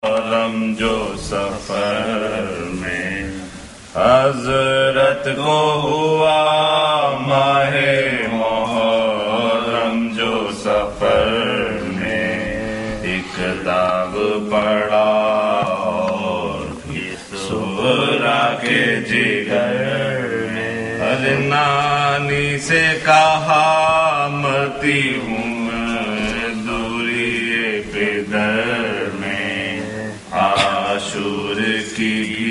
محرم جو سفر میں حضرت کو ہوا ماہ محرم جو سفر میں ایک داغ پڑا اور سورا کے جگر میں ہر نانی سے کہا مرتی ہوں دوری پدر میں عاشور کی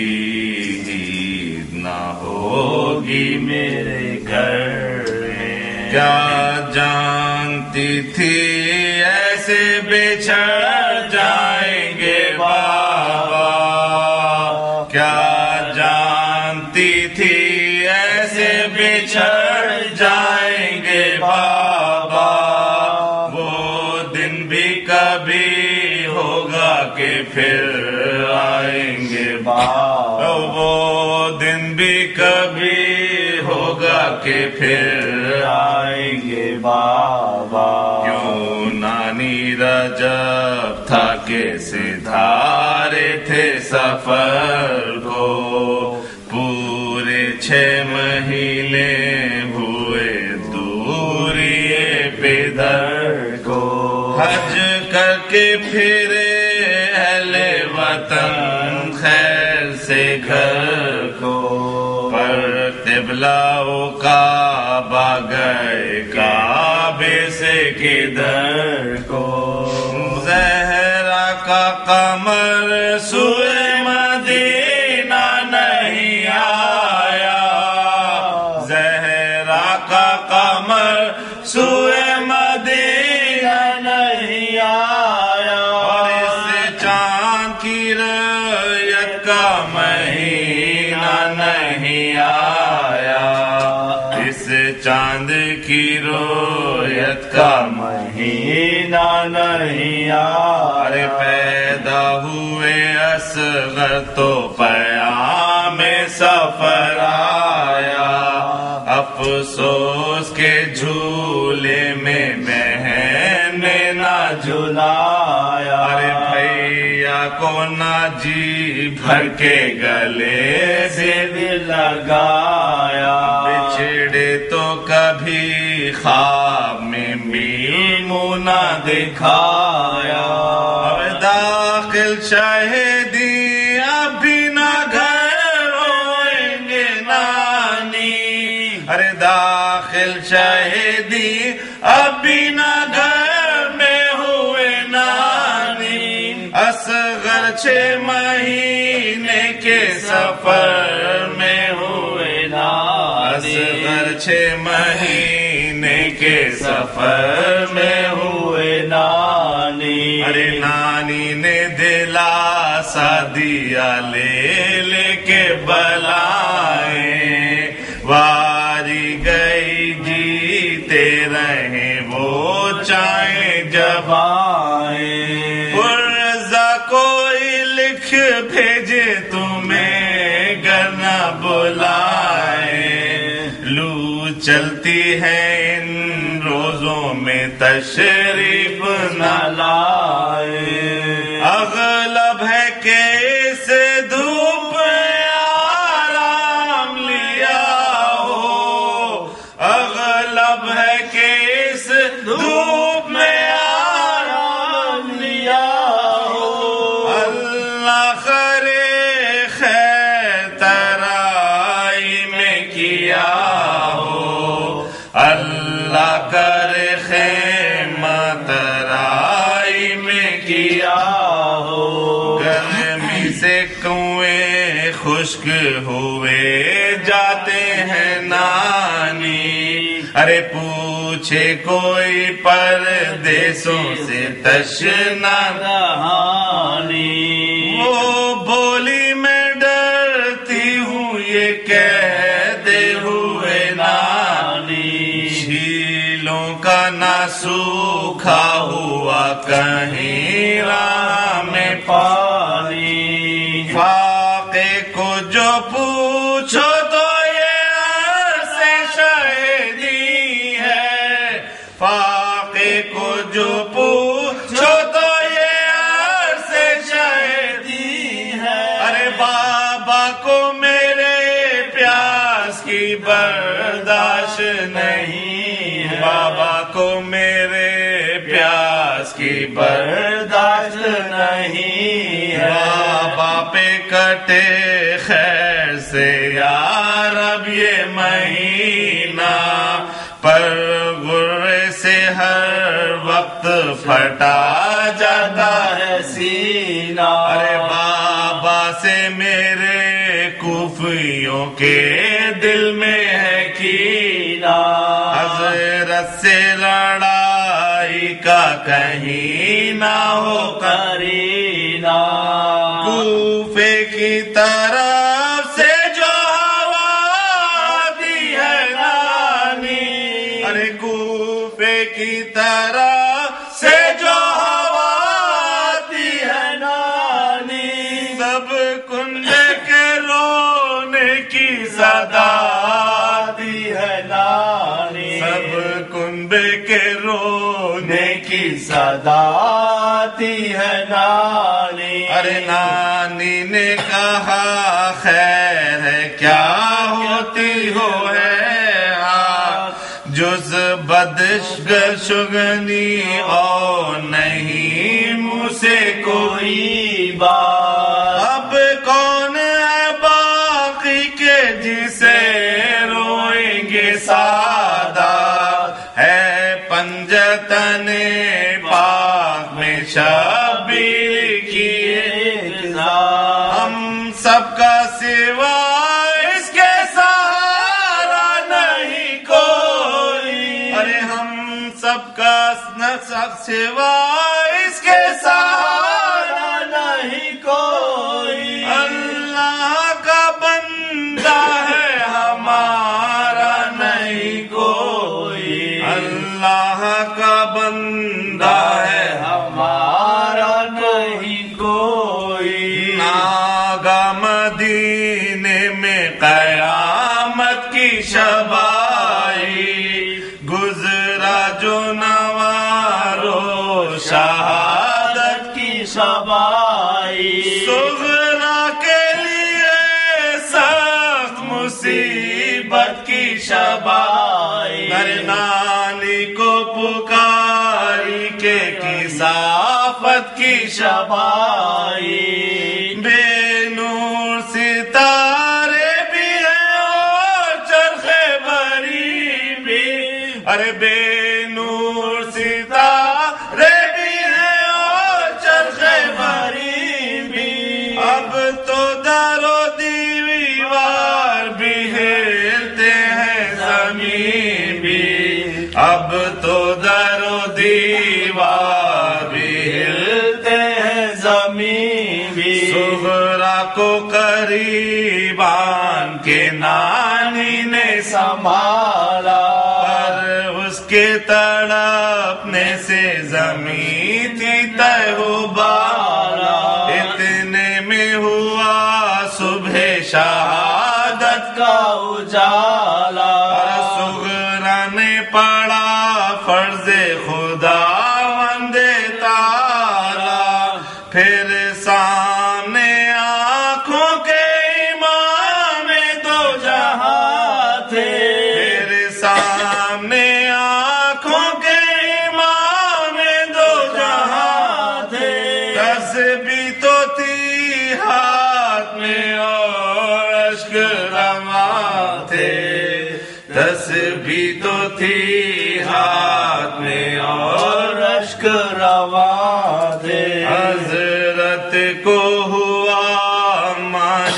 عید نہ ہوگی میرے گھر میں کیا جانتی تھی ایسے بچھڑ جائیں گے بابا کیا جانتی تھی ایسے بچھڑ جائیں گے بابا وہ دن بھی کبھی ہوگا کہ پھر آئیں گے بابا وہ دن بھی کبھی ہوگا کہ پھر آئیں گے بابا کیوں نانی رجب تھا کہ ستارے تھے سفر کو پورے 6 مہینے ہوئے دوری پدر کو حج کر کے پھرے اہل وطن خیر سے گھر کو پر قبلہ کعبہ گئے کعبے سے کدھر کو زہرا کا قمر سوئے مدینہ نہیں آیا زہرا کا قمر سوئے مدینہ نہیں آیا اور اس چاند کی رؤیت کا مہینہ نہیں آیا اس چاند کی رؤیت کا مہینہ نہیں آیا پیدا ہوئے اصغر تو پیام سفر آیا افسوس کے جھولے میں بہن نے نہ جھلایا ارے بھیا کو نہ جی بھر کے گلے سے دل لگایا بچھڑے تو کبھی خواب میں بھی منہ نہ دکھایا اب داخل شہیدی اب بھی نہ گھر روئیں گے نانی ارے داخل شہیدی اب بھی نہ گھر میں ہوئے نانی اصغر 6 مہینے کے سفر میں ہوئے نانی اصغر 6 مہینے کے سفر میں ہوئے نانی ارے نانی نے دلاسا دیا لے لے کے بلائیں واری گئی جیتے رہیں وہ چاہیں جب آئیں پرزا کوئی لکھ بھیجے تمہیں گر نہ بلائیں لو چلتی ہے ان روزوں میں تشریف نہ لائیں اغلب ہے کہ اس دھوپ آرام لیا ہو اغلب ہے کہ اس دھوپ میں آرام لیا ہو اللہ کرے خیر ترائی میں کیا ہو اللہ کرے خیمہ ترائی میں کیا ہو گرمی سے کنویں خشک ہوئے جاتے ہیں نانی ارے پوچھے کوئی پردیسوں سے تشنا دہانی وہ بولی میں ڈرتی ہوں یہ کہہ دے ہوئے نانی جھیلوں کا نہ سوکھا ہوا کہیں راہ میں پانی فاقے کو جو پوچھو تو یہ عرصے شہیدی ہے فاقے کو جو پوچھو تو یہ عرصے شہیدی نہیں ہے، بابا کو میرے پیاس کی برداشت نہیں ہے، بابا پہ کٹے خیر سے یا رب یہ مہینہ، پر غرے سے ہر وقت پھٹا جاتا ہے سینہ، ارے بابا سے میرے کوفیوں کے دل میں ہے کینہ، حضرت سے لڑائی کا کہیں نہ ہو قرینہ، کوفے کی طرف سے جو ہوا آتی ہے نانی، ارے کوفے کی طرف سے جو ہوا آتی ہے نانی، سب کنبے کے رونے کی صدا آتی ہے نانی، سب کنبے کے رونے کی صدا آتی ہے نانی، ارے نانی نے کہا خیر ہے کیا ہوتی ہو ہے جز بدشگنی اور نہیں منہ سے کوئی بات، اب کون ہے باقی کے جسے روئیں گے سادات، ہے پنجتن پاک میں شبیر کی ایک ذات، ہم سب کا سوا اس کے سہارا نہیں کوئی، ارے ہم سب کا سوا اس کے سہارا نہیں کوئی، اللہ کا بندہ ہے ہمارا نہیں کوئی، اللہ کا بندہ ہے ہمارا نہیں کوئی، ناگا مدینے میں قیامت کی شب آئی، گزرا جو نوارو شہادت کی شب آئی، صغرا کے لیے سخت مصیبت کی شب آئی، ارے نانی کو پکاری کے کثافت کی شب آئی، بے نور ستارے بھی ہیں اور چرخے بری بھی، ارے بے نور ستارے بھی ہیں اور چرخے بری بھی، اب تو در و دیوار بھی ہلتے ہیں زمین بھی، اب تو در و دیوار بھی ہلتے ہیں زمین بھی، صغرا کو قریب آن کے نانی نے سنبھالا، پر اس کے تڑپنے سے زمین تھی تہ و بالا، اتنے میں ہوا صبح شہادت کا اجالا، صغرا نے پڑھا فرض خدا وندے تالا، پھر سامنے آنکھوں کے امام دو جہاں تھے، پھر سامنے آنکھوں کے امام دو جہاں تھے، تسبیح تو تھی ہاتھ میں اور اشک رواں تھے، تسبیح تو تھی ہاتھ میں اور اشک رواں تھے، حضرت کو ہوا ماہ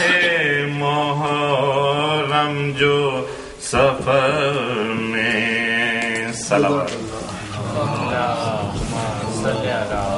محرم جو سفر میں، صلوات اللہ